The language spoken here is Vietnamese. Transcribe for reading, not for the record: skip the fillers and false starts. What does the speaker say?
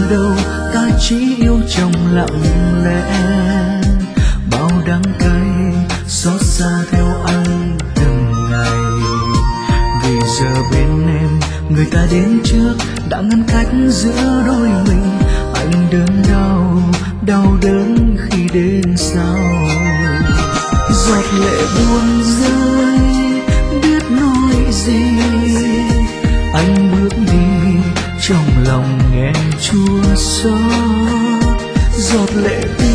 đâu, ta chỉ yêu trong lặng lẽ. Bao đắng cay xót xa theo anh từng ngày, vì giờ bên em người ta đến trước đã ngăn cách giữa đôi mình. Anh đớn đau, đau đớn khi đến sau. Giọt lệ buồn rơi biết nói gì, anh bước đi trong lòng nghe chua xót. Giọt lệ